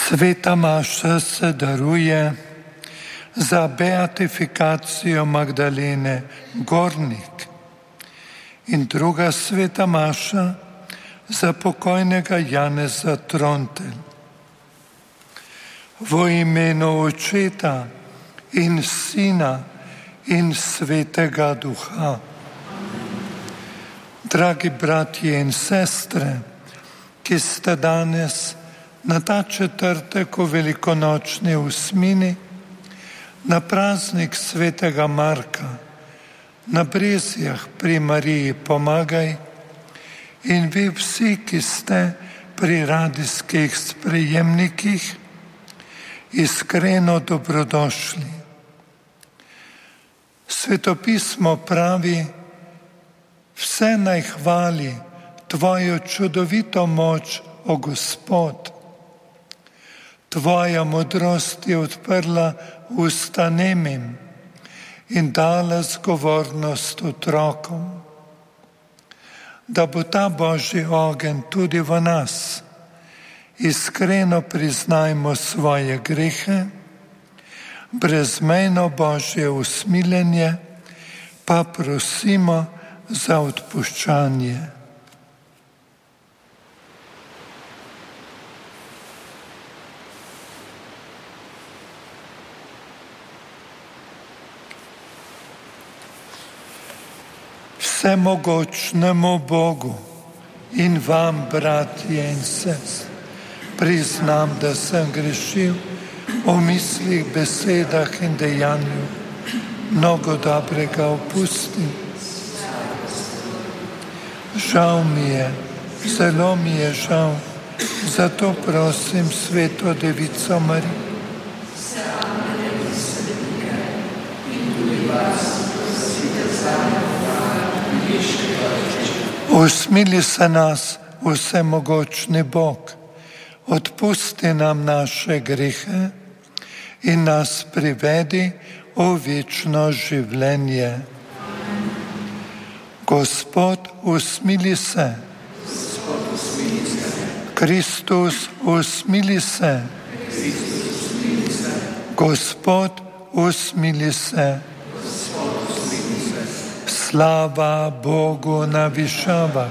Sveta maša se daruje za beatifikacijo Magdalene Gornik in druga sveta maša za pokojnega Janeza Trontelj. V imenu Očeta in Sina in Svetega Duha. Dragi bratje in sestre, ki ste danes na ta četrtek v velikonočni osmini, na praznik svetega Marka, na Brezjah pri Mariji Pomagaj in vi vsi, ki ste pri radijskih sprejemnikih, iskreno dobrodošli. Svetopismo pravi: vse naj hvali Tvojo čudovito moč, o Gospod. Tvoja modrost je odprla usta nemim in dala zgovornost otrokom. Da bo ta Božji ogenj tudi v nas. Iskreno priznajmo svoje grehe, brezmejno Božje usmiljenje pa prosimo za odpuščanje. Vsemogočnemu Bogu in vam, bratje in sestre, priznam, da sem grešil v mislih, besedah in dejanju, mnogo dobrega opustil. Žal mi je, zelo mi je žal, zato prosim Sveto Devico Marijo. Usmili se nas, vsemogočni Bog, odpusti nam naše grehe in nas privedi v večno življenje. Gospod, usmili se. Kristus, usmili se. Gospod, usmili se. Slava Bogu na višavah.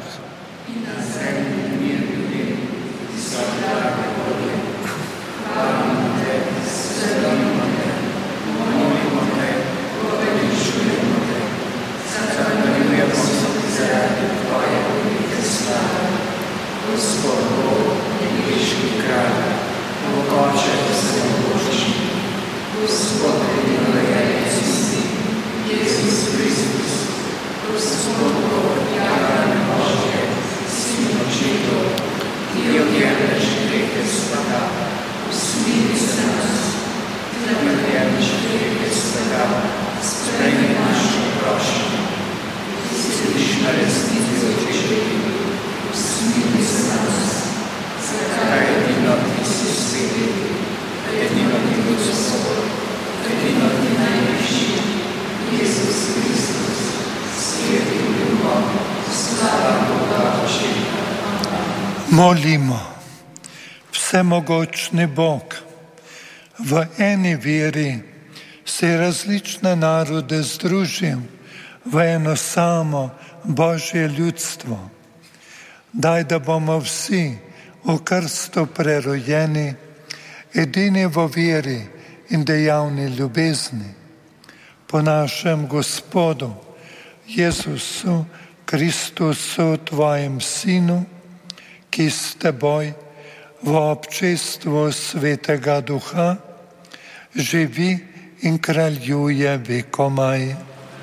Molimo. Vsemogočni Bog, v eni veri si različne narode združil v eno samo Božje ljudstvo. Daj, da bomo vsi v krstu prerojeni, edini v veri in dejavni ljubezni, po našem Gospodu Jezusu Kristusu, Tvojem Sinu, ki s Teboj v občestvu Svetega Duha živi in kraljuje vekomaj.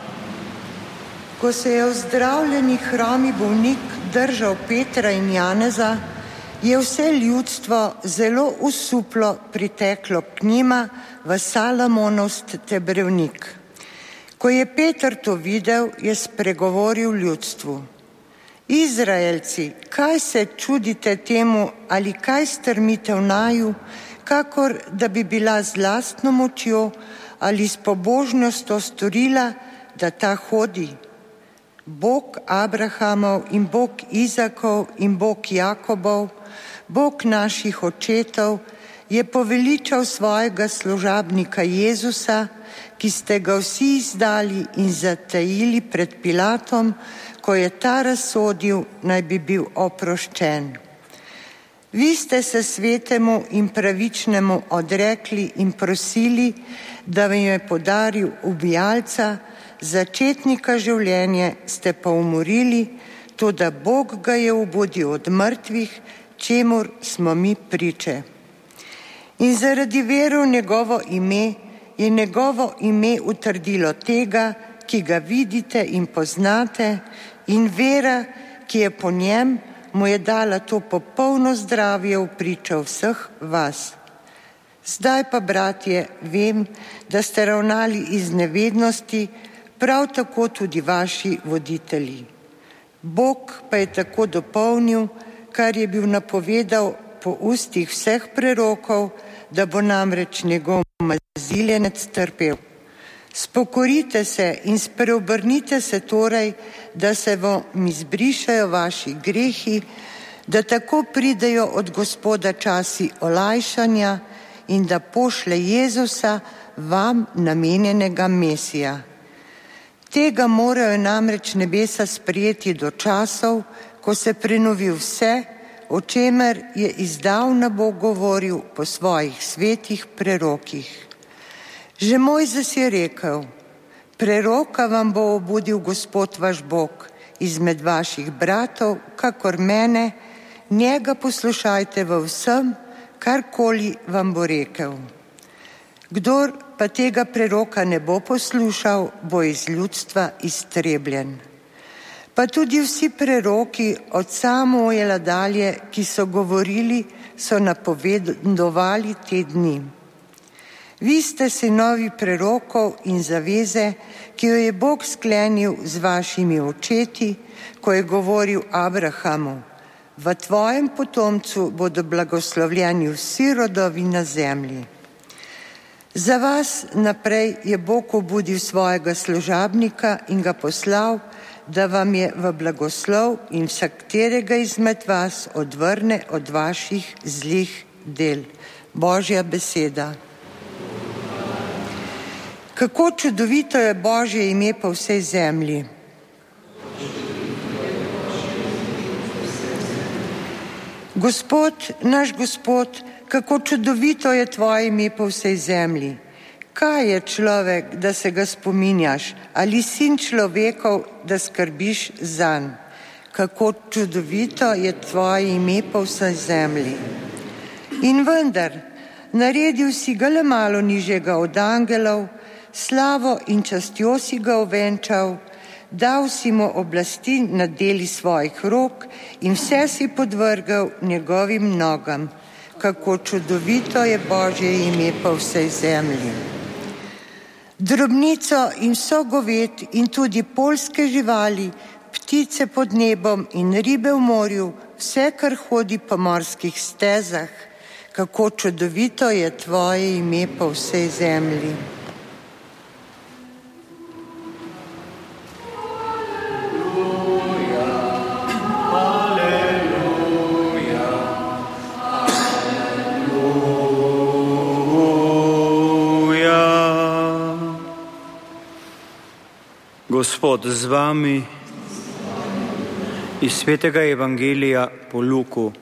Ko se je ozdravljeni hrami bolnik držal Petra in Janeza, je vse ljudstvo zelo usuplo priteklo k njima v Salamonov stebrevnik. Ko je Peter to videl, je spregovoril ljudstvu: Izraelci, kaj se čudite temu ali kaj strmite v naju, kakor da bi bila z lastno močjo ali s pobožnostjo storila, da ta hodi? Bog Abrahamov in Bog Izakov in Bog Jakobov, Bog naših očetov, je poveličal svojega služabnika Jezusa, ki ste ga vsi izdali in zatajili pred Pilatom, ko je ta razsodil, naj bi bil oproščen. Vi ste se svetemu in pravičnemu odrekli in prosili, da vam je podaril ubijalca, začetnika življenja ste pa umorili, toda Bog ga je obudil od mrtvih, čemur smo mi priče. In zaradi vere v njegovo ime je njegovo ime utrdilo tega, ki ga vidite in poznate, in vera, ki je po njem, mu je dala to popolno zdravje v pričo vseh vas. Zdaj pa, bratje, vem, da ste ravnali iz nevednosti, prav tako tudi vaši voditelji. Bog pa je tako dopolnil, kar je bil napovedal po ustih vseh prerokov, da bo namreč njegov maziljenec trpel. Spokorite se in spreobrnite se torej, da se vam izbrišajo vaši grehi, da tako pridejo od Gospoda časi olajšanja in da pošlje Jezusa, vam namenjenega Mesija. Tega morajo namreč nebesa sprejeti do časov, ko se prenovi vse, o čemer je izdavna Bog govoril po svojih svetih prerokih. Že Mojzes je rekel: preroka vam bo obudil Gospod vaš Bog izmed vaših bratov, kakor mene, njega poslušajte v vsem, karkoli vam bo rekel. Kdor pa tega preroka ne bo poslušal, bo iz ljudstva iztrebljen. Pa tudi vsi preroki od Samuela dalje, ki so govorili, so napovedovali te dni. Vi ste sinovi prerokov in zaveze, ki jo je Bog sklenil z vašimi očeti, ko je govoril Abrahamu: v tvojem potomcu bodo blagoslovljeni vsi rodovi na zemlji. Za vas naprej je Bog obudil svojega služabnika in ga poslal, da vam je v blagoslov in vsakterega izmed vas odvrne od vaših zlih del. Božja beseda. Kako čudovito je Božje ime po vsej zemlji. Gospod, naš Gospod, kako čudovito je tvoje ime po vsej zemlji. Kaj je človek, da se ga spominjaš, ali sin človekov, da skrbiš zanj? Kako čudovito je tvoje ime po vsej zemlji. In vendar, naredil si ga le malo nižjega od angelov, slavo in častjo si ga ovenčal, dal si mu oblasti nad deli svojih rok in vse si podvrgal njegovim nogam. Kako čudovito je Božje ime po vsej zemlji. Drobnico in vso goved in tudi poljske živali, ptice pod nebom in ribe v morju, vse, kar hodi po morskih stezah, kako čudovito je tvoje ime po vsej zemlji. Gospod z vami. Iz svetega evangelija po Luku.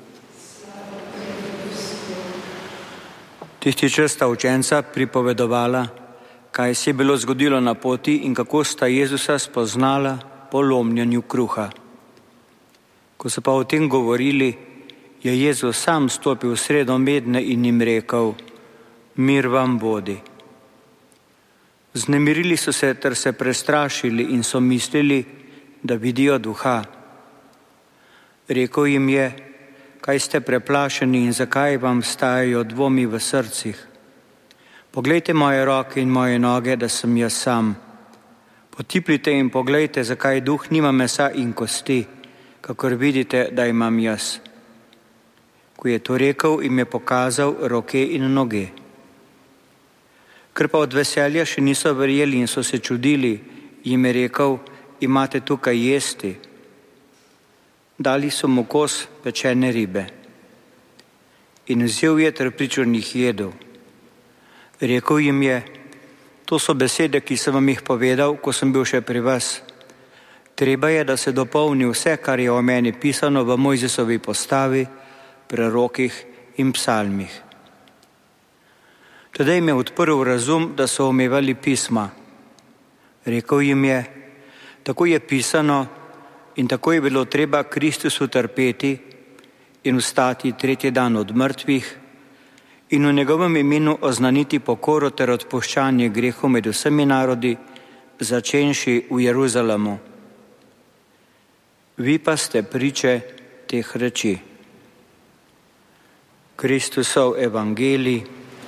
Tisti čas sta učenca pripovedovala, kaj se je bilo zgodilo na poti in kako sta Jezusa spoznala po lomljenju kruha. Ko so pa o tem govorili, je Jezus sam stopil v sredo medne in jim rekel: mir vam bodi. Vznemirili so se ter se prestrašili in so mislili, da vidijo duha. Rekel jim je: kaj ste preplašeni in zakaj vam stajajo dvomi v srcih? Poglejte moje roke in moje noge, da sem jaz sam. Potiplite in poglejte, zakaj duh nima mesa in kosti, kakor vidite, da imam jaz. Ko je to rekel, jim je pokazal roke in noge. Ker pa od veselja še niso verjeli in so se čudili, jim je rekel: imate tukaj jesti. Dali so mu kos pečene ribe. in vzel je ter pričo njih jedel. Rekel jim je: to so besede, ki sem vam jih povedal, ko sem bil še pri vas. Treba je, da se dopolni vse, kar je o meni pisano v Mojzesovi postavi, prerokih in psalmih. Tedaj jim je odprl razum, da so omevali pisma. Rekel jim je: tako je pisano in tako je bilo treba Kristusu trpeti in vstati tretji dan od mrtvih in v njegovem imenu oznaniti pokoro ter odpuščanje grehov med vsemi narodi, začenši v Jeruzalemu. Vi pa ste priče teh reči. Kristusov evangelij.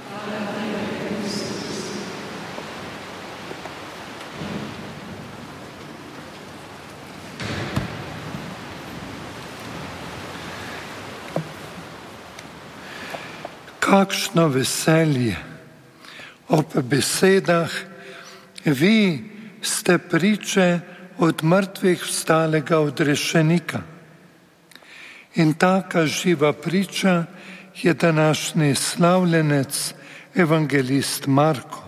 Kakšno veselje ob besedah: vi ste priče od mrtvih vstalega odrešenika. In taka živa priča je današnji slavljenec, evangelist Marko.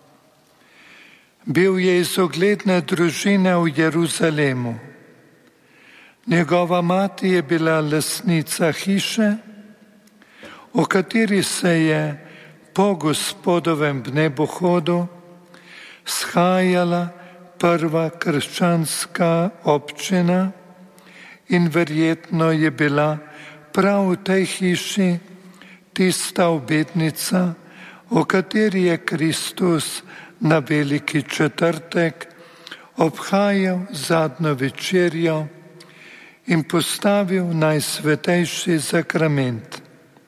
Bil je iz ugledne družine v Jeruzalemu. Njegova mati je bila lastnica hiše, o kateri se je po Gospodovem vnebohodu shajala prva krščanska občina in verjetno je bila prav v tej hiši tista obetnica, o kateri je Kristus na Veliki četrtek obhajal zadnjo večerjo in postavil najsvetejši sakrament.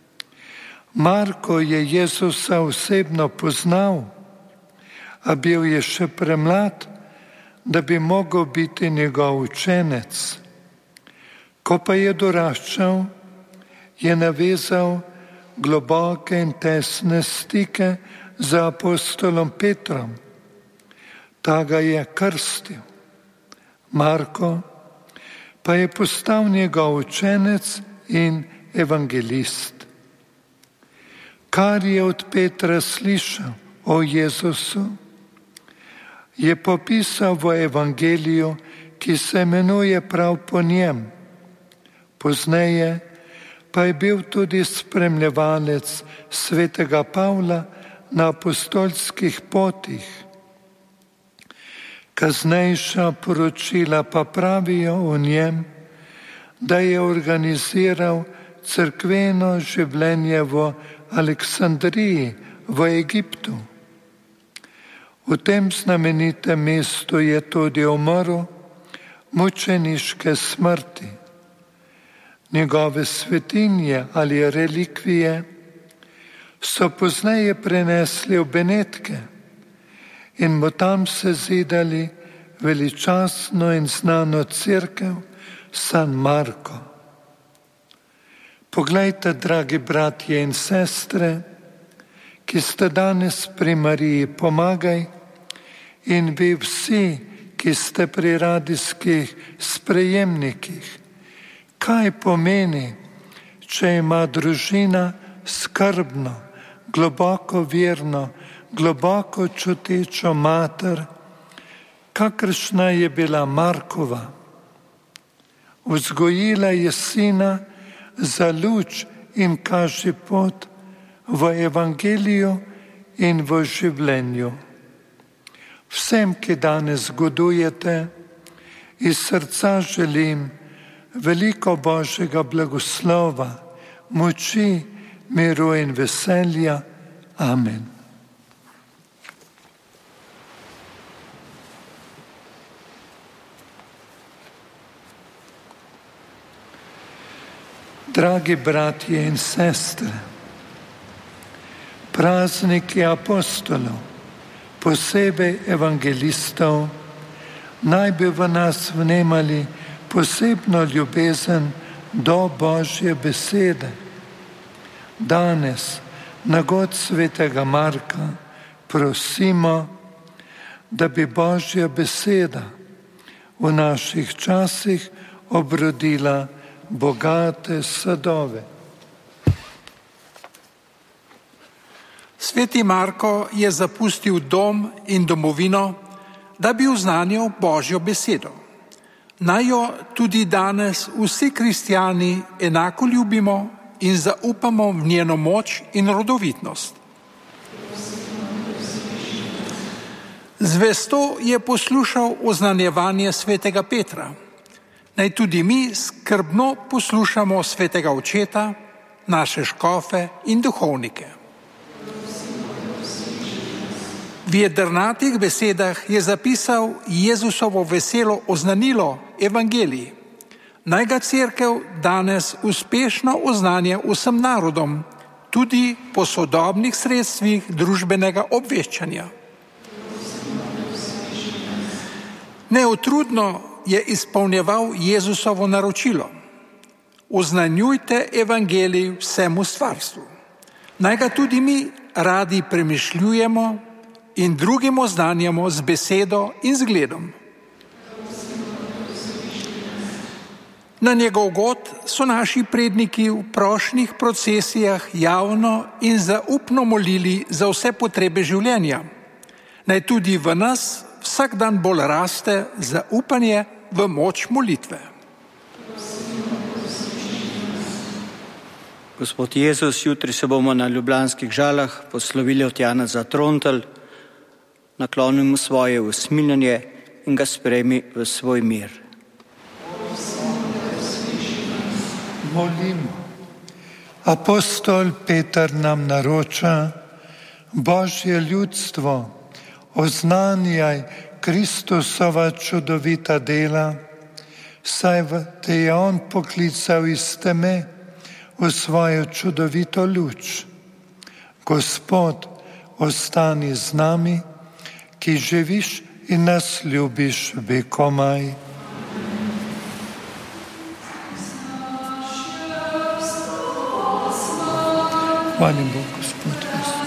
Marko je Jezusa osebno poznal, a bil je še premlad, da bi mogel biti njegov učenec. Ko pa je doraščal, je navezal globoke in tesne stike z apostolom Petrom. Ta ga je krstil. Marko pa je postal njegov učenec in evangelist. Kar je od Petra slišal o Jezusu, je popisal v evangeliju, ki se imenuje prav po njem. Pozneje pa je bil tudi spremljevalec svetega Pavla na apostolskih potih. Kasnejša poročila pa pravijo o njem, da je organiziral cerkveno življenje v Aleksandriji v Egiptu. V tem znamenitem mestu je tudi umrl mučeniške smrti. Njegove svetinje ali relikvije so pozneje prenesli v Benetke in mu tam sezidali veličastno in znano cerkev San Marko. Poglejte, dragi bratje in sestre, ki ste danes pri Mariji Pomagaj, in vi vsi, ki ste pri radijskih sprejemnikih, kaj pomeni, če ima družina skrbno, globoko verno, globoko čutečo mater, kakršna je bila Markova. Vzgojila je sina za luč in kaže pot v evangeliju in v življenju. Vsem, ki danes godujete, iz srca želim veliko Božjega blagoslova, moči, miru in veselja. Amen. Dragi bratje in sestre, prazniki apostolov, posebej evangelistov, naj bi v nas vnemali posebno ljubezen do Božje besede. Danes, na god svetega Marka, prosimo, da bi Božja beseda v naših časih obrodila bogate sadove. Sveti Marko je zapustil dom in domovino, da bi oznanil Božjo besedo. Naj jo tudi danes vsi kristjani enako ljubimo in zaupamo v njeno moč in rodovitnost. Zvesto je poslušal oznanjevanje svetega Petra. Naj tudi mi skrbno poslušamo svetega očeta, naše škofe in duhovnike. V jedrnatih besedah je zapisal Jezusovo veselo oznanilo evangeliji. Naj ga cerkev danes uspešno oznanja vsem narodom, tudi po sodobnih sredstvih družbenega obveščanja. Neutrudno je izpolnjeval Jezusovo naročilo. Oznanjujte evangelij vsemu stvarstvu. Naj ga tudi mi radi premišljujemo in drugim oznanjamo z besedo in zgledom. Na njegov god so naši predniki v prošnjih procesijah javno in zaupno molili za vse potrebe življenja. Naj tudi v nas vsak dan bolj raste zaupanje v moč molitve. Gospod Jezus, jutri se bomo na ljubljanskih Žalah poslovili od Janeza Trontelj, naklonimo svoje usmiljenje in ga sprejmi v svoj mir. Molimo. Apostol Peter nam naroča: Božje ljudstvo, oznanjaj Kristusova čudovita dela, saj te je on poklical iz teme v svojo čudovito luč. Gospod, ostani z nami, ki živiš in nas ljubiš vekomaj. Hvalim Bog, Gospod.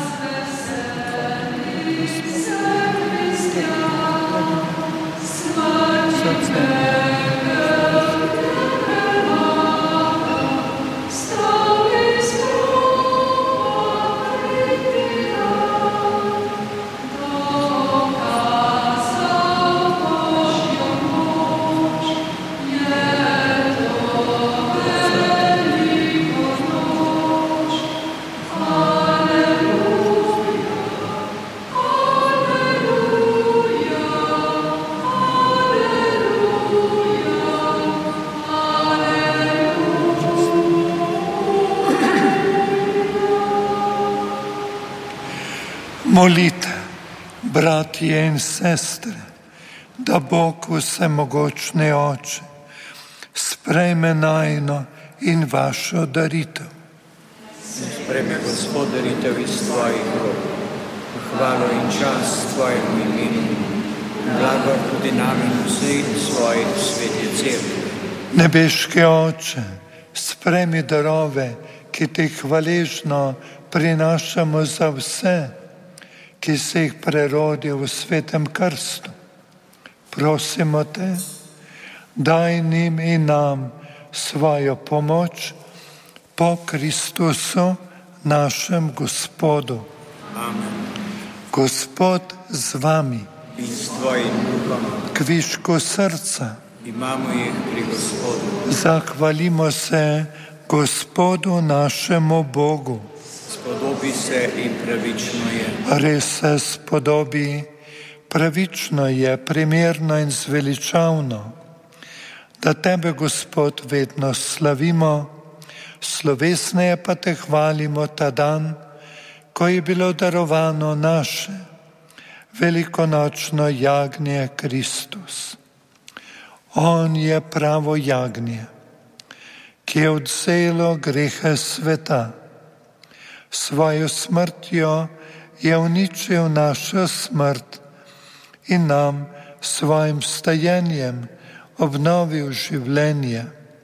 Molite, bratje in sestre, da Bog vsemogočni Oče sprejme najino in vašo daritev. Sprejme Gospod daritev iz tvojih rok, hvalo in čast tvojemu imenu, blago tudi nam in vsej svoji sveti cerkvi. Nebeški Oče, sprejmi darove, ki ti hvaležno prinašamo za vse, ki se jih prerodil v svetem krstu. Prosimo te, daj njim in nam svojo pomoč po Kristusu, našem Gospodu. Amen. Gospod z vami. In s tvojim duhom. Kvišku srca. Imamo jih pri Gospodu. Zahvalimo se Gospodu našemu Bogu. Spodobi se in pravično je. Res se spodobi, pravično je, primerno in zveličavno, da tebe, Gospod, vedno slavimo, slovesneje pa te hvalimo ta dan, ko je bilo darovano naše velikonočno jagnje Kristus. On je pravo jagnje, ki je odvzelo grehe sveta. Svojo smrtjo je uničil našo smrt in nam svojim stajenjem obnovil življenje.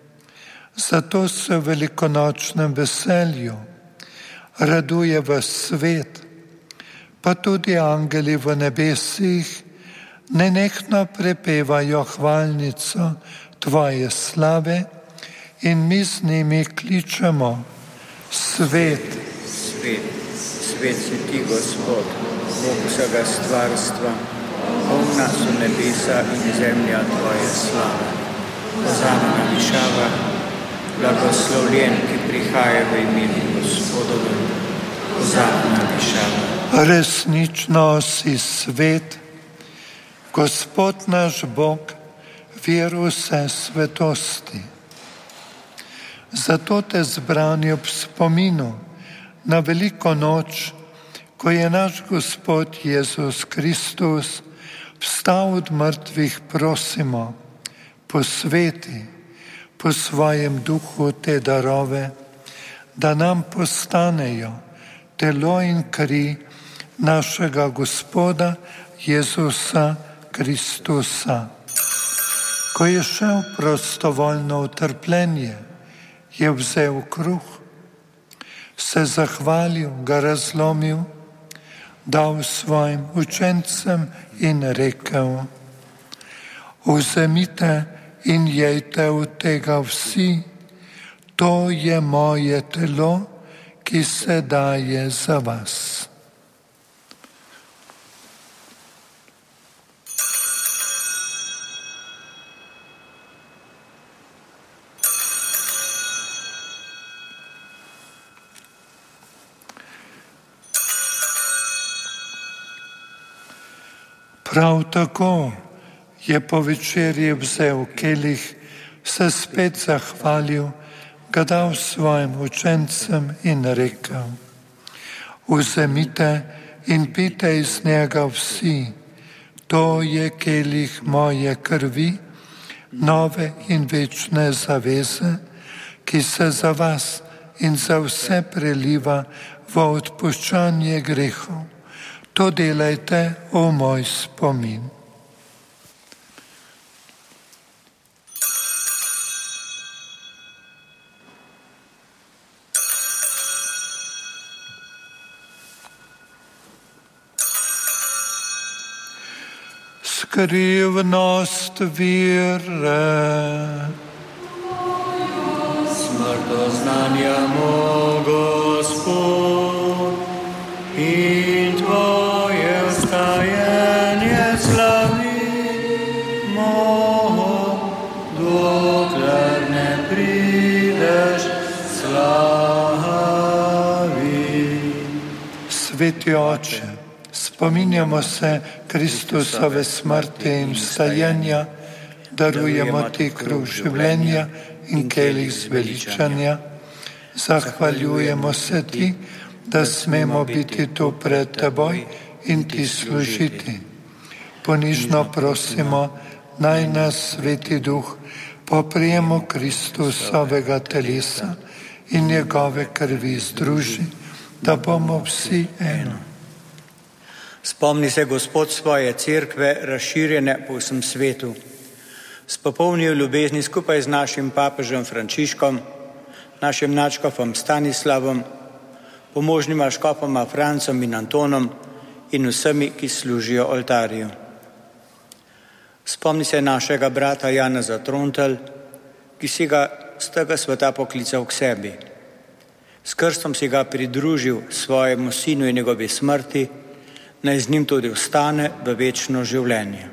Zato se v velikonočnem veselju raduje ves svet, pa tudi angeli v nebesih nenehno prepevajo hvalnico tvoje slave in mi z njimi kličemo: Svet, svet, Svet si ti, Gospod, Bog vsega stvarstva, polna so nebesa in zemlja tvoje slave. Hozana na višavah, blagoslovljen, ki prihaja v imenu Gospodovem. Hozana na višavah. Resnično si svet, Gospod naš Bog, vir vse svetosti. Zato te zbrani ob spominu na veliko noč, ko je naš Gospod Jezus Kristus vstal od mrtvih, prosimo, posveti po svojem duhu te darove, da nam postanejo telo in kri našega Gospoda Jezusa Kristusa. Ko je šel prostovoljno v trpljenje, je vzel kruh, se zahvalil, ga razlomil, dal svojim učencem in rekel: vzemite in jejte od tega vsi, to je moje telo, ki se daje za vas. Prav tako je po večerji vzel kelih, se spet zahvalil, ga dal svojim učencem in rekel: vzemite in pijte iz njega vsi, to je kelih moje krvi, nove in večne zaveze, ki se za vas in za vse preliva v odpuščanje grehov. To delajte v moj spomin. Skrivnost vere. Smrto znanjamo, Gospod, in Tvoje vstajenje slavimo, dokler ne prideš slavi. Sveti Oče, spominjamo se Kristusove smrti in vstajenja, darujemo Ti kruh življenja in kelih zveličanja. Zahvaljujemo se Ti, da smemo biti tu pred Teboj in Ti služiti. Ponižno prosimo, naj nas Sveti Duh po prijemu Kristusovega telesa in njegove krvi združi, da bomo vsi eno. Spomni se, Gospod, svoje cerkve, razširjene po vsem svetu. S popolnijo ljubezni skupaj z našim papežem Frančiškom, našim nadškofom Stanislavom, pomožnima škofoma Francom in Antonom in vsemi, ki služijo oltarju. Spomni se našega brata Janeza Trontelj, ki si ga z tega sveta poklical k sebi. S krstom si ga pridružil svojemu sinu in njegovi smrti, naj z njim tudi vstane v večno življenje.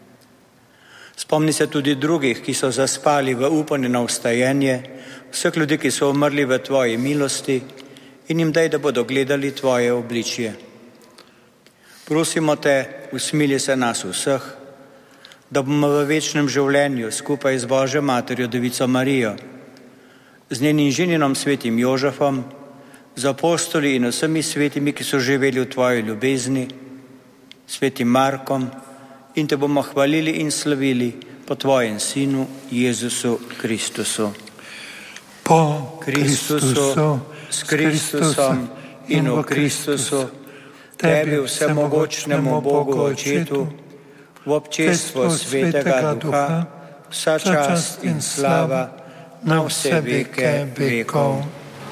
Spomni se tudi drugih, ki so zaspali v upanju na vstajenje, vseh ljudi, ki so umrli v Tvoji milosti, in jim daj, da bodo gledali Tvoje obličje. Prosimo Te, usmili se nas vseh, da bomo v večnem življenju skupaj z Božjo Materjo Devico Marijo, z njenim ženinom svetim Jožefom, z apostoli in vsemi svetimi, ki so živeli v Tvoji ljubezni, svetim Markom, in Te bomo hvalili in slavili po Tvojem Sinu Jezusu Kristusu. Po Kristusu, s Kristusom in v Kristusu, Tebi vsemogočnemu Bogu Očetu, v občestvu Svetega Duha, vsa čast in slava na vse veke vekov.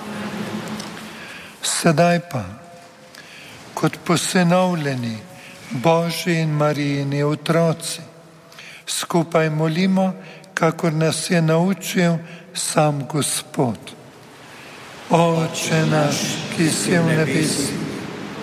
Sedaj pa, kot posinovljeni Božji in Marijini otroci, skupaj molimo, kakor nas je naučil sam Gospod. Oče naš, ki si v nebesih,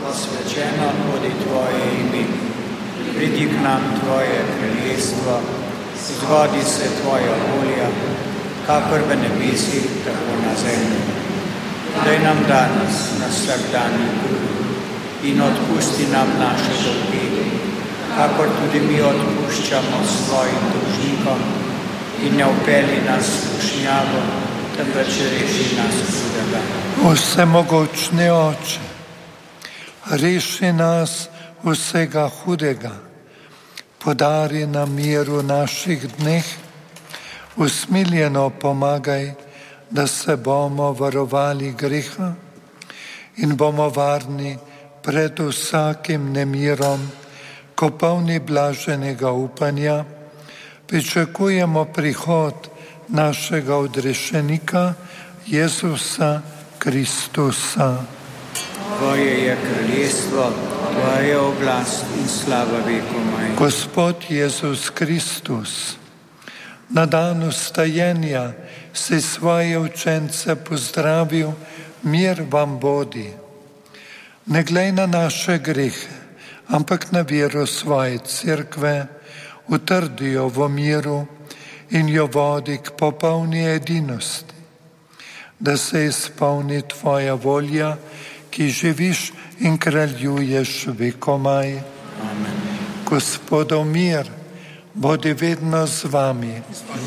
posvečeno bodi Tvoje ime, pridi k nam Tvoje kraljestvo, zgodi se Tvoja volja, kakor v nebesih, tako na zemlji. Daj nam danes naš vsakdanji kruh in odpusti nam naše dolge, kakor tudi mi odpuščamo svojim dolžnikom, in ne vpelji nas v skušnjavo, temveč reši nas hudega. Vsemogočni Oče, reši nas vsega hudega, podari nam mir v naših dneh, usmiljeno pomagaj, da se bomo varovali greha in bomo varni pred vsakim nemirom, ko polni blaženega upanja pričakujemo prihod našega odrešenika Jezusa Kristusa. Tvoje je kraljestvo, Tvoja je oblast in slava vekomaj. Gospod Jezus Kristus, na dan vstajenja si svoje učence pozdravil, mir vam bodi. Ne glej na naše grehe, ampak na vero svoje cerkve, utrdi jo v miru in jo vodi k popolni edinosti, da se izpolni Tvoja volja, ki živiš in kraljuješ vekomaj. Amen. Gospodov mir, bodi vedno z vami.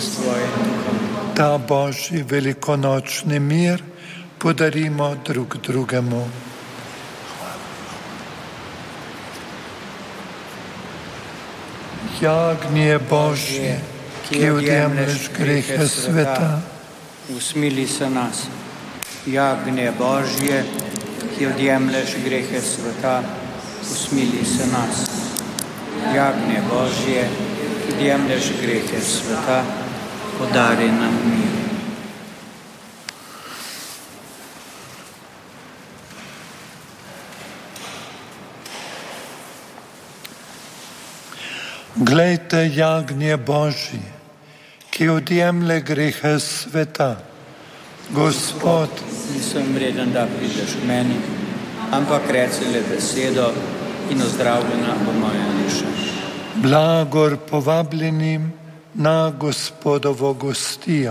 Ta Božji velikonočni mir podarimo drug drugemu. Jagnje Božje, ki odjemlješ grehe sveta, usmili se nas. Jagnje Božje, ki odjemlješ grehe sveta, usmili se nas. Jagnje Božje, ki odjemlješ grehe sveta, podari nam mir. Glejte, jagnje Božji, ki odjemlje grehe sveta. Gospod, nisem vreden, da prideš k meni, ampak reci le besedo in ozdravljena bo moja duša. Blagor povabljenim na Gospodovo gostijo.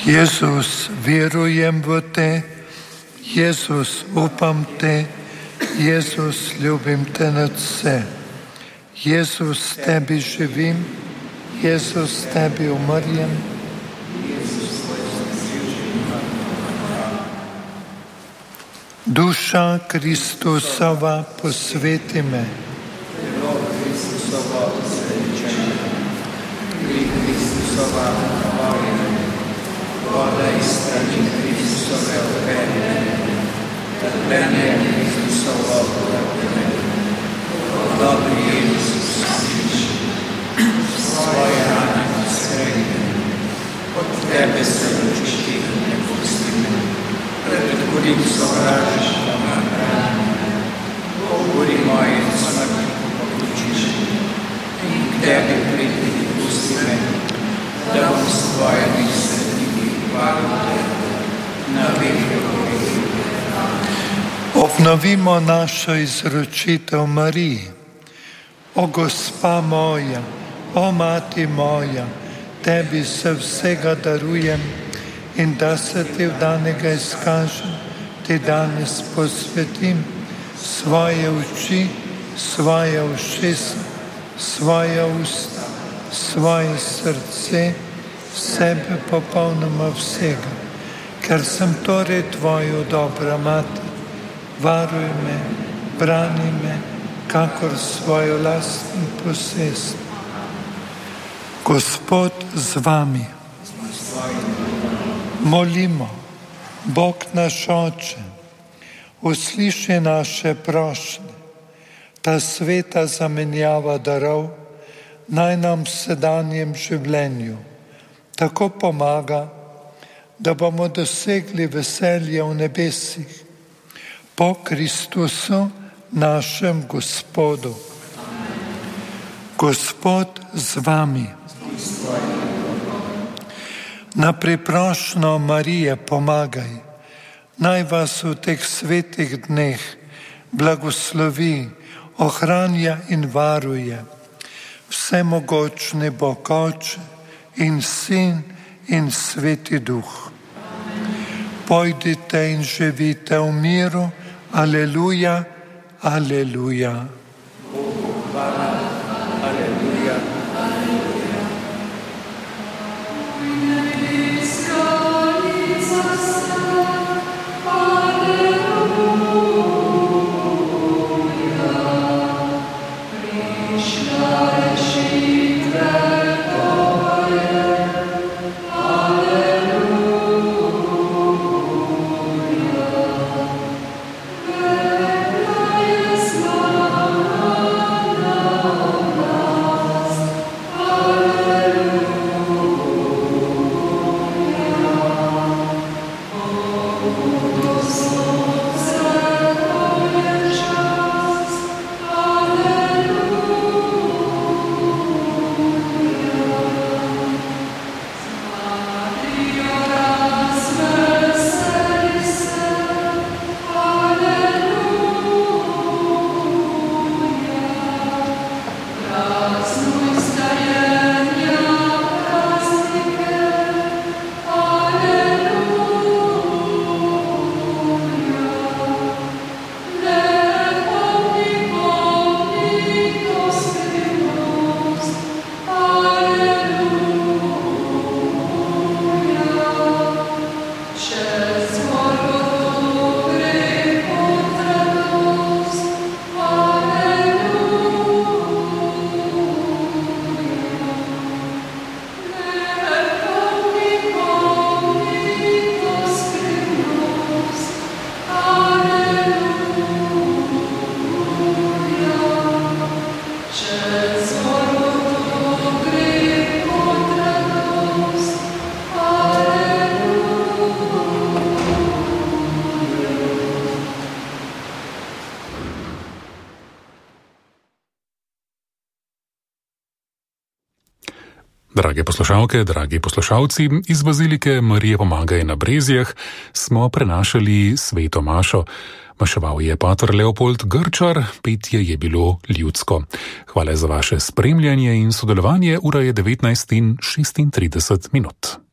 Jezus, vjerujem v te, Jezus, upam te, Jezus, ljubim te nad vse. Jezus, tebi živim, Jezus, tebi umrjem. Duša Kristusova, posveti me. Voda iz strani Kristusove opere, trpljenje Kristusovo utrpene. Dobri Jezus, svoje rane nasregne, od tebe se ločiti ne pusti me. Pred kurim sovražiš na hrani, govori moje smrti poključiš. In k tebi pridi pusti me, da bom s tvojimi srednimi hvalil te na veke veki. Obnovimo našo izročitev Mariji. O Gospa moja, o Mati moja, tebi se vsega darujem in da se ti vdanega izkažem, ti danes posvetim svoje oči, svoje ušesa, svoje usta, svoje srce, sebe popolnoma vsega, ker sem torej tvoja dobra mati. Varuj me, brani me, kakor svojo lastno posest. Gospod z vami. Molimo, Bog naš Oče, usliši naše prošnje, ta sveta zamenjava darov naj nam v sedanjem življenju tako pomaga, da bomo dosegli veselje v nebesih po Kristusu, našem Gospodu. Gospod z vami. Na priprošnjo Marije pomagaj, naj vas v teh svetih dneh blagoslovi, ohranja in varuje vsemogočni Bog Oče in Sin in Sveti Duh. Pojdite in živite v miru. Aleluja, aleluja. Bogu hvala, aleluja. Drage poslušalke, dragi poslušalci, iz Bazilike Marije Pomagaj na Brezjah smo prenašali sveto mašo. Maševal je pater Leopold Grčar, petje je bilo ljudsko. Hvala za vaše spremljanje in sodelovanje, ura je 19:36.